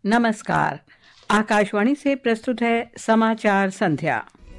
नमस्कार। आकाशवाणी से प्रस्तुत है समाचार संध्या।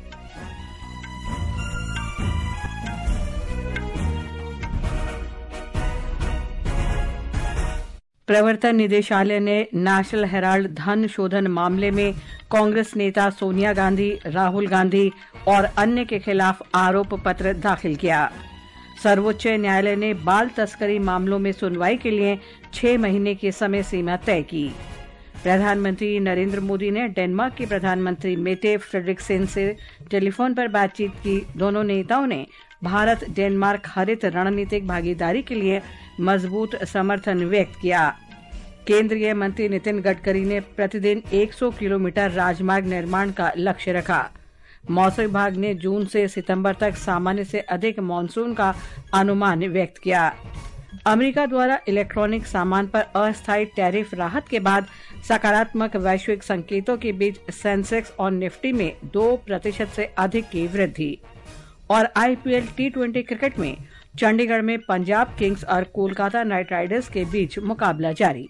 प्रवर्तन निदेशालय ने नेशनल हेराल्ड धन शोधन मामले में कांग्रेस नेता सोनिया गांधी, राहुल गांधी और अन्य के खिलाफ आरोप पत्र दाखिल किया। सर्वोच्च न्यायालय ने बाल तस्करी मामलों में सुनवाई के लिए 6 महीने की समय सीमा तय की। प्रधानमंत्री नरेंद्र मोदी ने डेनमार्क के प्रधानमंत्री मेटे फ्रेडरिक्सेन से टेलीफोन पर बातचीत की। दोनों नेताओं ने भारत डेनमार्क हरित रणनीतिक भागीदारी के लिए मजबूत समर्थन व्यक्त किया। केंद्रीय मंत्री नितिन गडकरी ने प्रतिदिन 100 किलोमीटर राजमार्ग निर्माण का लक्ष्य रखा। मौसम विभाग ने जून से सितंबर तक सामान्य से अधिक मानसून का अनुमान व्यक्त किया। अमेरिका द्वारा इलेक्ट्रॉनिक सामान पर अस्थायी टैरिफ राहत के बाद सकारात्मक वैश्विक संकेतों के बीच सेंसेक्स और निफ्टी में 2% से अधिक की वृद्धि। और आईपीएल टी20 क्रिकेट में चंडीगढ़ में पंजाब किंग्स और कोलकाता नाइट राइडर्स के बीच मुकाबला जारी।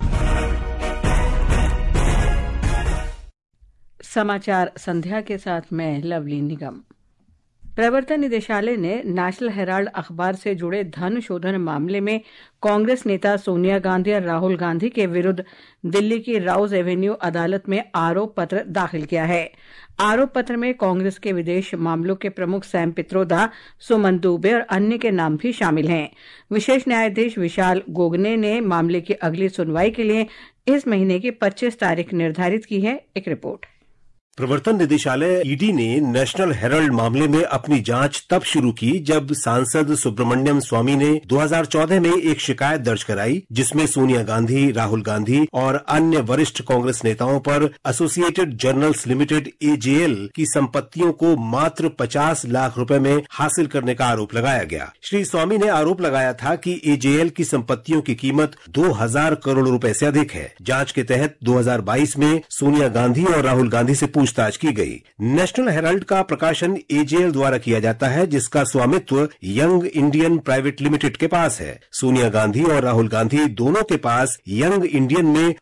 समाचार संध्या के साथ मैं लवली निगम। प्रवर्तन निदेशालय ने नेशनल हेराल्ड अखबार से जुड़े धन शोधन मामले में कांग्रेस नेता सोनिया गांधी और राहुल गांधी के विरुद्ध दिल्ली की राउज एवेन्यू अदालत में आरोप पत्र दाखिल किया है। आरोप पत्र में कांग्रेस के विदेश मामलों के प्रमुख सैम पित्रोदा, सुमन दुबे और अन्य के नाम भी शामिल हैं। विशेष न्यायाधीश विशाल गोगने ने मामले की अगली सुनवाई के लिए इस महीने की 25 तारीख निर्धारित की है। एक रिपोर्ट। प्रवर्तन निदेशालय ईडी ने नेशनल हेराल्ड मामले में अपनी जांच तब शुरू की जब सांसद सुब्रमण्यम स्वामी ने 2014 में एक शिकायत दर्ज कराई, जिसमें सोनिया गांधी, राहुल गांधी और अन्य वरिष्ठ कांग्रेस नेताओं पर एसोसिएटेड जर्नल्स लिमिटेड एजेएल की संपत्तियों को मात्र 50 लाख रुपए में हासिल करने का आरोप लगाया गया। श्री स्वामी ने आरोप लगाया था कि एजेएल की संपत्तियों की कीमत 2000 करोड़ रुपए से अधिक है। जांच के तहत 2022 में सोनिया गांधी और राहुल गांधी से पूछताछ की गई। नेशनल हेराल्ड का प्रकाशन एजेएल द्वारा किया जाता है, जिसका स्वामित्व यंग इंडियन प्राइवेट लिमिटेड के पास है। सोनिया गांधी और राहुल गांधी दोनों के पास यंग इंडियन में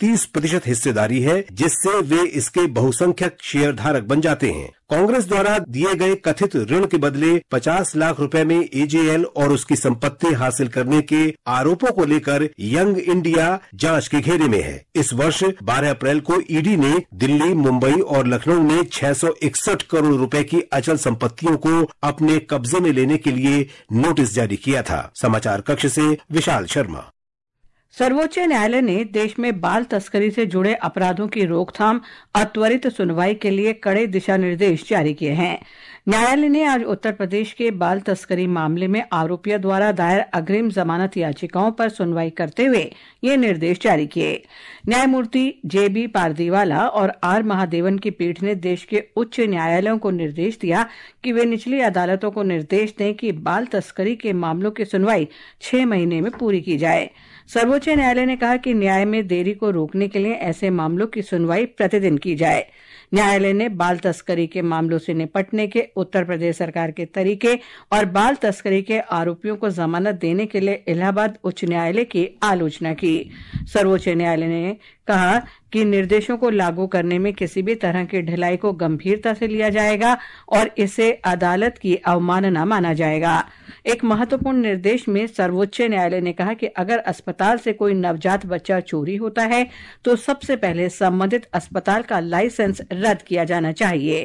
38% हिस्सेदारी है, जिससे वे इसके बहुसंख्यक शेयरधारक बन जाते हैं। कांग्रेस द्वारा दिए गए कथित ऋण के बदले 50 लाख रुपए में एजेएल और उसकी संपत्ति हासिल करने के आरोपों को लेकर यंग इंडिया जांच के घेरे में है। इस वर्ष 12 अप्रैल को ईडी ने दिल्ली, मुंबई और लखनऊ में 661 करोड़ रुपए की अचल संपत्तियों को अपने कब्जे में लेने के लिए नोटिस जारी किया था। समाचार कक्ष से विशाल शर्मा। सर्वोच्च न्यायालय ने देश में बाल तस्करी से जुड़े अपराधों की रोकथाम और त्वरित सुनवाई के लिए कड़े दिशा निर्देश जारी किए हैं। न्यायालय ने आज उत्तर प्रदेश के बाल तस्करी मामले में आरोपियों द्वारा दायर अग्रिम जमानत याचिकाओं पर सुनवाई करते हुए ये निर्देश जारी किए। न्यायमूर्ति जेबी पारदीवाला और आर महादेवन की पीठ ने देश के उच्च न्यायालयों को निर्देश दिया कि वे निचली अदालतों को निर्देश दें कि बाल तस्करी के मामलों की सुनवाई 6 महीने में पूरी की जाए। सर्वोच्च न्यायालय ने कहा कि न्याय में देरी को रोकने के लिए ऐसे मामलों की सुनवाई प्रतिदिन की जाए। न्यायालय ने बाल तस्करी के मामलों से निपटने के उत्तर प्रदेश सरकार के तरीके और बाल तस्करी के आरोपियों को जमानत देने के लिए इलाहाबाद उच्च न्यायालय की आलोचना की। सर्वोच्च न्यायालय ने कहा कि निर्देशों को लागू करने में किसी भी तरह की ढिलाई को गंभीरता से लिया जाएगा और इसे अदालत की अवमानना माना जाएगा। एक महत्वपूर्ण निर्देश में सर्वोच्च न्यायालय ने कहा कि अगर अस्पताल से कोई नवजात बच्चा चोरी होता है तो सबसे पहले संबंधित अस्पताल का लाइसेंस रद्द किया जाना चाहिए।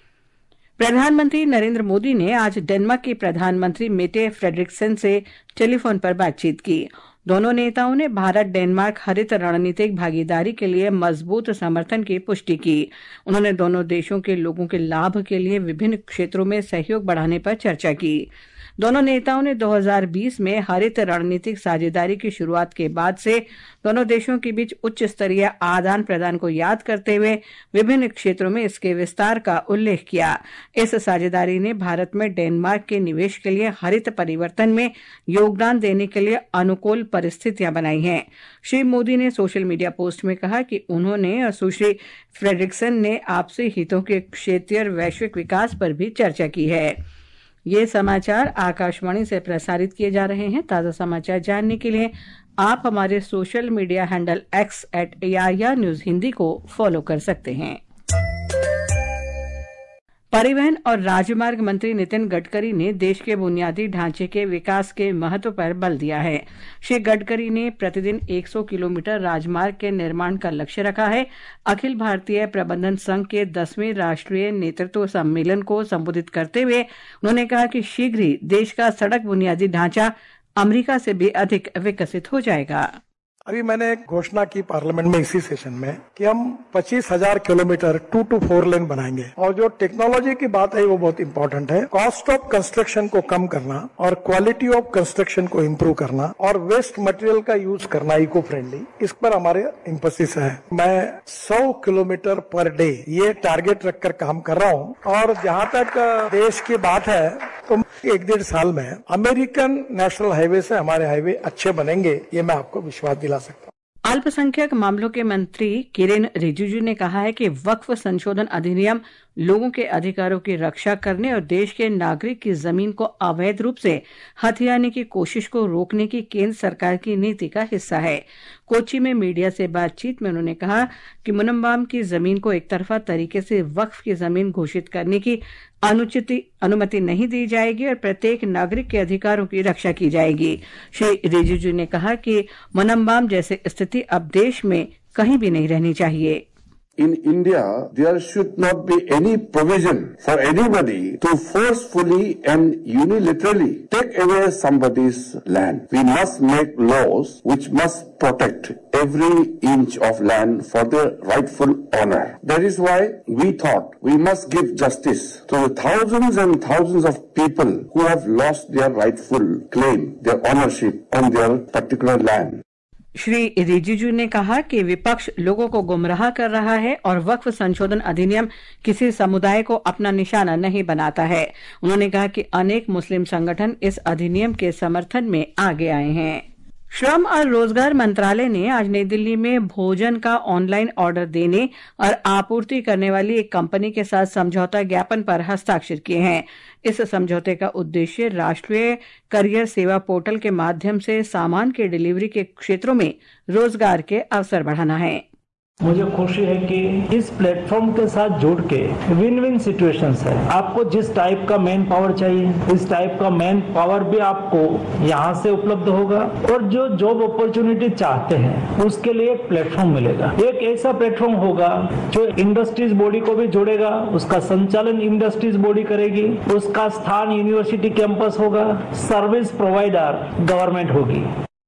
प्रधानमंत्री नरेंद्र मोदी ने आज डेनमार्क के प्रधानमंत्री मेटे फ्रेडरिक्सेन से टेलीफोन पर बातचीत की। दोनों नेताओं ने भारत डेनमार्क हरित रणनीतिक भागीदारी के लिए मजबूत समर्थन की पुष्टि की। उन्होंने दोनों देशों के लोगों के लाभ के लिए विभिन्न क्षेत्रों में सहयोग बढ़ाने पर चर्चा की। दोनों नेताओं ने 2020 में हरित रणनीतिक साझेदारी की शुरुआत के बाद से दोनों देशों के बीच उच्च स्तरीय आदान प्रदान को याद करते हुए विभिन्न क्षेत्रों में इसके विस्तार का उल्लेख किया। इस साझेदारी ने भारत में डेनमार्क के निवेश के लिए हरित परिवर्तन में योगदान देने के लिए अनुकूल परिस्थितियां बनाई हैं। श्री मोदी ने सोशल मीडिया पोस्ट में कहा कि उन्होंने और सुश्री फ्रेडरिक्सन ने आपसी हितों के क्षेत्रीय और वैश्विक विकास पर भी चर्चा की है। ये समाचार आकाशवाणी से प्रसारित किए जा रहे हैं। ताजा समाचार जानने के लिए आप हमारे social media handle x@ARR news Hindi को फॉलो कर सकते हैं। परिवहन और राजमार्ग मंत्री नितिन गडकरी ने देश के बुनियादी ढांचे के विकास के महत्व पर बल दिया है। श्री गडकरी ने प्रतिदिन 100 किलोमीटर राजमार्ग के निर्माण का लक्ष्य रखा है। अखिल भारतीय प्रबंधन संघ के 10वें राष्ट्रीय नेतृत्व सम्मेलन को संबोधित करते हुए उन्होंने कहा कि शीघ्र ही देश का सड़क बुनियादी ढांचा अमेरिका से भी अधिक विकसित हो जाएगा। अभी मैंने एक घोषणा की पार्लियामेंट में इसी सेशन में कि हम 25,000 किलोमीटर 2 to 4 लेन बनाएंगे। और जो टेक्नोलॉजी की बात है वो बहुत इंपॉर्टेंट है। कॉस्ट ऑफ कंस्ट्रक्शन को कम करना और क्वालिटी ऑफ कंस्ट्रक्शन को इम्प्रूव करना और वेस्ट मटेरियल का यूज करना इको फ्रेंडली, इस पर हमारे एम्फेसिस है। मैं 100 किलोमीटर पर डे ये टारगेट रखकर काम कर रहा हूँ। और जहाँ तक देश की बात है तो 1-1.5 साल में अमेरिकन नेशनल हाईवे से हमारे हाईवे अच्छे बनेंगे, ये मैं आपको विश्वास दिला सकता हूँ। अल्पसंख्यक मामलों के मंत्री किरेन रिजिजू ने कहा है कि वक्फ संशोधन अधिनियम लोगों के अधिकारों की रक्षा करने और देश के नागरिक की जमीन को अवैध रूप से हथियाने की कोशिश को रोकने की केंद्र सरकार की नीति का हिस्सा है। कोच्चि में मीडिया से बातचीत में उन्होंने कहा कि मुनम्बाम की जमीन को एक तरफा तरीके से वक्फ की जमीन घोषित करने की अनुमति नहीं दी जाएगी और प्रत्येक नागरिक के अधिकारों की रक्षा की जाएगी। श्री रिजिजू ने कहा कि मुनम्बाम जैसी स्थिति अब देश में कहीं भी नहीं रहनी चाहिए। In India, there should not be any provision for anybody to forcefully and unilaterally take away somebody's land. We must make laws which must protect every inch of land for their rightful owner. That is why we thought we must give justice to the thousands and thousands of people who have lost their rightful claim, their ownership on their particular land. Shri Rijiju ने कहा कि विपक्ष लोगों को गुमराह कर रहा है और वक्फ संशोधन अधिनियम किसी समुदाय को अपना निशाना नहीं बनाता है। उन्होंने कहा कि अनेक मुस्लिम संगठन इस अधिनियम के समर्थन में आगे आए हैं। श्रम और रोजगार मंत्रालय ने आज नई दिल्ली में भोजन का ऑनलाइन ऑर्डर देने और आपूर्ति करने वाली एक कंपनी के साथ समझौता ज्ञापन पर हस्ताक्षर किए हैं। इस समझौते का उद्देश्य राष्ट्रीय करियर सेवा पोर्टल के माध्यम से सामान के डिलीवरी के क्षेत्रों में रोजगार के अवसर बढ़ाना है। मुझे खुशी है कि इस प्लेटफॉर्म के साथ जुड़ के विन विन सिचुएशंस है। आपको जिस टाइप का मैन पावर चाहिए, इस टाइप का मैन पावर भी आपको यहाँ से उपलब्ध होगा और जो जॉब अपॉर्चुनिटी चाहते हैं उसके लिए एक प्लेटफॉर्म मिलेगा। एक ऐसा प्लेटफॉर्म होगा जो इंडस्ट्रीज बॉडी को भी जोड़ेगा, उसका संचालन इंडस्ट्रीज बॉडी करेगी, उसका स्थान यूनिवर्सिटी कैंपस होगा, सर्विस प्रोवाइडर गवर्नमेंट होगी।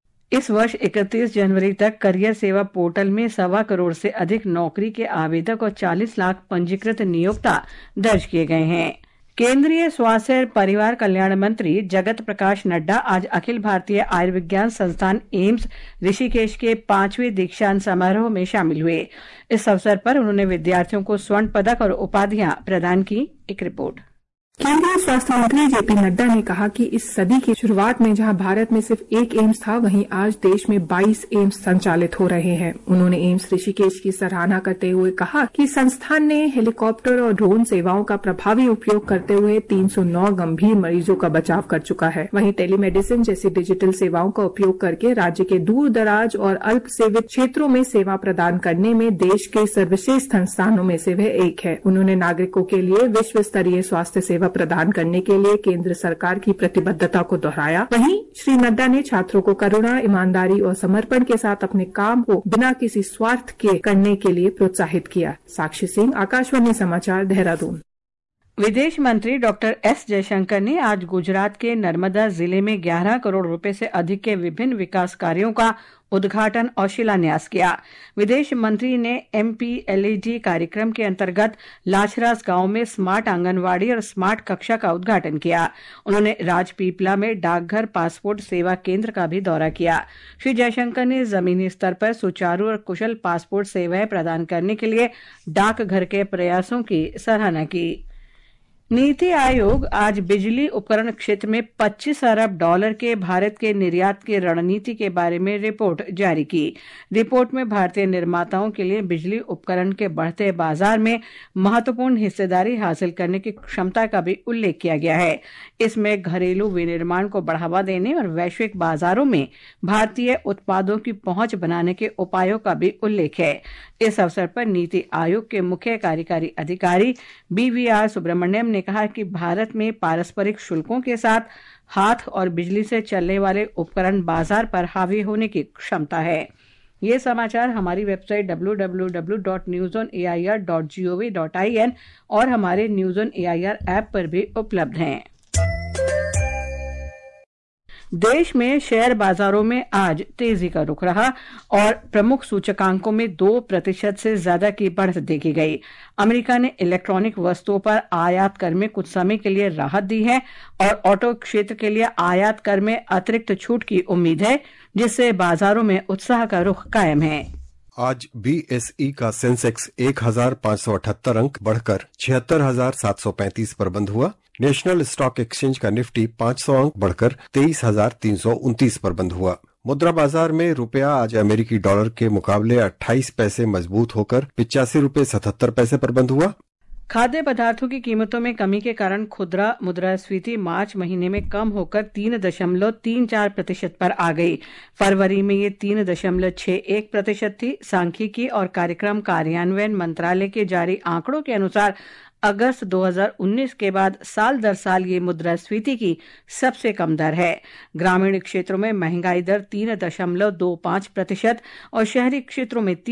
इस वर्ष 31 जनवरी तक करियर सेवा पोर्टल में 1.25 करोड़ से अधिक नौकरी के आवेदक और 40 लाख पंजीकृत नियोक्ता दर्ज किए गए हैं। केंद्रीय स्वास्थ्य और परिवार कल्याण मंत्री जगत प्रकाश नड्डा आज अखिल भारतीय आयुर्विज्ञान संस्थान एम्स ऋषिकेश के 5वें दीक्षांत समारोह में शामिल हुए। इस अवसर पर उन्होंने विद्यार्थियों को स्वर्ण पदक और उपाधियां प्रदान की। एक रिपोर्ट। केंद्रीय स्वास्थ्य मंत्री जेपी नड्डा ने कहा कि इस सदी की शुरुआत में जहां भारत में सिर्फ एक एम्स था, वहीं आज देश में 22 एम्स संचालित हो रहे हैं। उन्होंने एम्स ऋषिकेश की सराहना करते हुए कहा कि संस्थान ने हेलीकॉप्टर और ड्रोन सेवाओं का प्रभावी उपयोग करते हुए 309 गंभीर मरीजों का बचाव कर चुका है। वहीं टेलीमेडिसिन जैसी डिजिटल सेवाओं का उपयोग करके राज्य के दूर दराज और अल्प सेवित क्षेत्रों में सेवा प्रदान करने में देश के सर्वश्रेष्ठ संस्थानों में से वह एक है। उन्होंने नागरिकों के लिए विश्व स्तरीय स्वास्थ्य सेवा प्रदान करने के लिए केंद्र सरकार की प्रतिबद्धता को दोहराया। वहीं श्री नड्डा ने छात्रों को करुणा, ईमानदारी और समर्पण के साथ अपने काम को बिना किसी स्वार्थ के करने के लिए प्रोत्साहित किया। साक्षी सिंह, आकाशवाणी समाचार, देहरादून। विदेश मंत्री डॉक्टर एस जयशंकर ने आज गुजरात के नर्मदा जिले में 11 करोड़ रुपए से अधिक के विभिन्न विकास कार्यों का उद्घाटन और शिलान्यास किया। विदेश मंत्री ने MPLAD कार्यक्रम के अंतर्गत लाछरास गांव में स्मार्ट आंगनवाड़ी और स्मार्ट कक्षा का उद्घाटन किया। उन्होंने राजपीपला में डाकघर पासपोर्ट सेवा केंद्र का भी दौरा किया। श्री जयशंकर ने जमीनी स्तर पर सुचारू और कुशल पासपोर्ट सेवाएं प्रदान करने के लिए डाकघर के प्रयासों की सराहना की। नीति आयोग आज बिजली उपकरण क्षेत्र में 25 अरब डॉलर के भारत के निर्यात की रणनीति के बारे में रिपोर्ट जारी की। रिपोर्ट में भारतीय निर्माताओं के लिए बिजली उपकरण के बढ़ते बाजार में महत्वपूर्ण हिस्सेदारी हासिल करने की क्षमता का भी उल्लेख किया गया है। इसमें घरेलू विनिर्माण को बढ़ावा देने और वैश्विक बाजारों में भारतीय उत्पादों की पहुंच बनाने के उपायों का भी उल्लेख है। इस अवसर पर नीति आयोग के मुख्य कार्यकारी अधिकारी BVR सुब्रमण्यम ने कहा कि भारत में पारस्परिक शुल्कों के साथ हाथ और बिजली से चलने वाले उपकरण बाजार पर हावी होने की क्षमता है। ये समाचार हमारी वेबसाइट www.newsonair.gov.in और हमारे न्यूज़ ऑन एआईआर ऐप पर भी उपलब्ध हैं। देश में शेयर बाजारों में आज तेजी का रुख रहा और प्रमुख सूचकांकों में 2% से ज्यादा की बढ़त देखी गई। अमेरिका ने इलेक्ट्रॉनिक वस्तुओं पर आयात कर में कुछ समय के लिए राहत दी है और ऑटो क्षेत्र के लिए आयात कर में अतिरिक्त छूट की उम्मीद है, जिससे बाजारों में उत्साह का रुख कायम है। आज BSE का सेंसेक्स 1578 अंक बढ़कर 76,735 पर बंद हुआ। नेशनल स्टॉक एक्सचेंज का निफ्टी 500 अंक बढ़कर 23,329 पर बंद हुआ। मुद्रा बाजार में रुपया आज अमेरिकी डॉलर के मुकाबले 28 पैसे मजबूत होकर 85 रुपये 77 पैसे पर बंद हुआ। खाद्य पदार्थों की कीमतों में कमी के कारण खुदरा मुद्रास्फीति मार्च महीने में कम होकर 3.34% पर आ गई। फरवरी में ये 3.61% थी। सांख्यिकी और कार्यक्रम कार्यान्वयन मंत्रालय के जारी आंकड़ों के अनुसार अगस्त 2019 के बाद साल दर साल ये मुद्रास्फीति की सबसे कम दर है। ग्रामीण क्षेत्रों में महंगाई दर 3.25% और शहरी क्षेत्रों में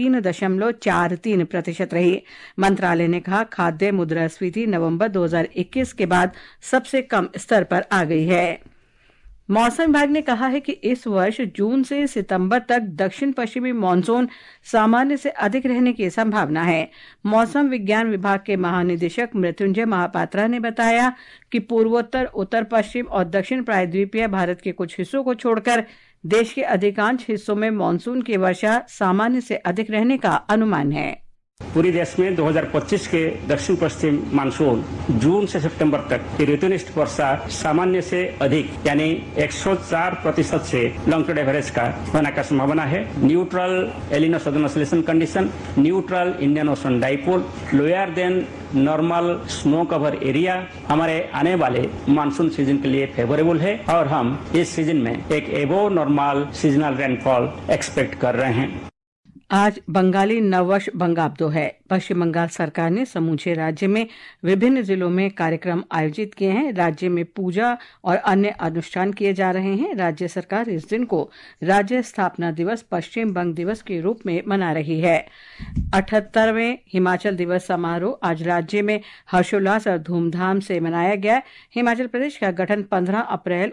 3.43% रही। मंत्रालय ने कहा खाद्य मुद्रास्फीति नवंबर 2021 के बाद सबसे कम स्तर पर आ गई है। मौसम विभाग ने कहा है कि इस वर्ष जून से सितंबर तक दक्षिण पश्चिमी मानसून सामान्य से अधिक रहने की संभावना है। मौसम विज्ञान विभाग के महानिदेशक मृत्युंजय महापात्रा ने बताया कि पूर्वोत्तर, उत्तर पश्चिम और दक्षिण प्रायद्वीपीय भारत के कुछ हिस्सों को छोड़कर देश के अधिकांश हिस्सों में मानसून की वर्षा सामान्य से अधिक रहने का अनुमान है। पूरी देश में 2025 के दक्षिण पश्चिम मानसून जून से सितंबर तक की ऋतुनिष्ठ वर्षा सामान्य से अधिक यानी 104% से लॉन्ग टर्म एवरेज का होने का संभावना है। Neutral El Nino southern oscillation condition, neutral Indian ocean dipole, lower than normal snow cover area हमारे आने वाले मानसून सीजन के लिए फेवरेबल है और हम इस सीजन में एक एबो नॉर्मल सीजनल रेनफॉल एक्सपेक्ट कर रहे हैं। आज बंगाली नववर्ष बंगाब्दो है। पश्चिम बंगाल सरकार ने समूचे राज्य में विभिन्न जिलों में कार्यक्रम आयोजित किए हैं। राज्य में पूजा और अन्य अनुष्ठान किए जा रहे हैं। राज्य सरकार इस दिन को राज्य स्थापना दिवस, पश्चिम बंग दिवस के रूप में मना रही है। 78वें हिमाचल दिवस समारोह आज राज्य में हर्षोल्लास और धूमधाम से मनाया गया। हिमाचल प्रदेश का गठन 15 अप्रैल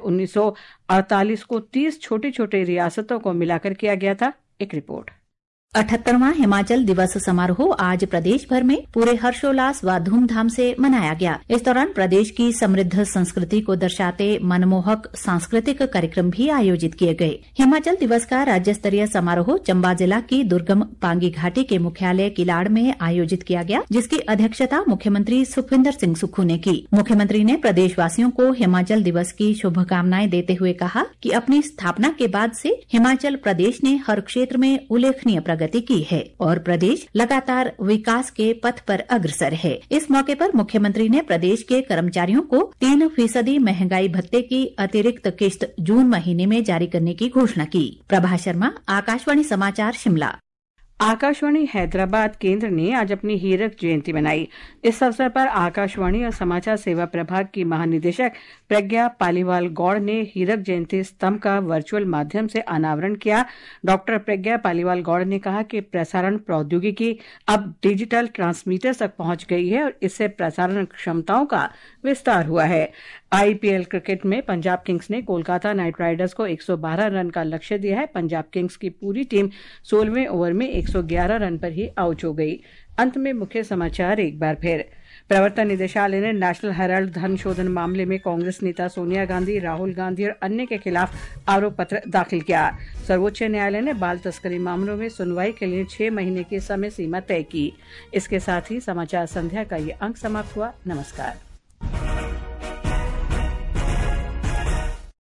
1948 को 30 छोटी छोटी रियासतों को मिलाकर किया गया था। एक रिपोर्ट। 78वां हिमाचल दिवस समारोह आज प्रदेश भर में पूरे हर्षोल्लास व धूमधाम से मनाया गया। इस दौरान प्रदेश की समृद्ध संस्कृति को दर्शाते मनमोहक सांस्कृतिक कार्यक्रम भी आयोजित किए गए। हिमाचल दिवस का राज्य स्तरीय समारोह चंबा जिला की दुर्गम पांगी घाटी के मुख्यालय किलाड़ में आयोजित किया गया, जिसकी अध्यक्षता मुख्यमंत्री सुखविंदर सिंह सुक्खू ने की। मुख्यमंत्री ने प्रदेशवासियों को हिमाचल दिवस की शुभकामनाएं देते हुए कहा कि अपनी स्थापना के बाद से हिमाचल प्रदेश ने हर क्षेत्र में उल्लेखनीय प्रगति की है और प्रदेश लगातार विकास के पथ पर अग्रसर है। इस मौके पर मुख्यमंत्री ने प्रदेश के कर्मचारियों को 3% महंगाई भत्ते की अतिरिक्त किश्त जून महीने में जारी करने की घोषणा की। प्रभा शर्मा, आकाशवाणी समाचार, शिमला। आकाशवाणी हैदराबाद केंद्र ने आज अपनी हीरक जयंती मनाई। इस अवसर पर आकाशवाणी और समाचार सेवा प्रभाग की महानिदेशक प्रज्ञा पालीवाल गौड़ ने हीरक जयंती स्तंभ का वर्चुअल माध्यम से अनावरण किया। डॉक्टर प्रज्ञा पालीवाल गौड़ ने कहा कि प्रसारण प्रौद्योगिकी अब डिजिटल ट्रांसमीटर तक पहुंच गई है और इससे प्रसारण क्षमताओं का विस्तार हुआ है। IPL क्रिकेट में पंजाब किंग्स ने कोलकाता नाइट राइडर्स को 112 रन का लक्ष्य दिया है। पंजाब किंग्स की पूरी टीम 16वें ओवर में 111 रन पर ही आउट हो गई। अंत में मुख्य समाचार एक बार फिर। प्रवर्तन निदेशालय ने नेशनल हेराल्ड धन शोधन मामले में कांग्रेस नेता सोनिया गांधी, राहुल गांधी और अन्य के खिलाफ आरोप पत्र दाखिल किया। सर्वोच्च न्यायालय ने बाल तस्करी मामलों में सुनवाई के लिए 6 महीने की समय सीमा तय की। इसके साथ ही समाचार संध्या का ये अंक समाप्त हुआ। नमस्कार।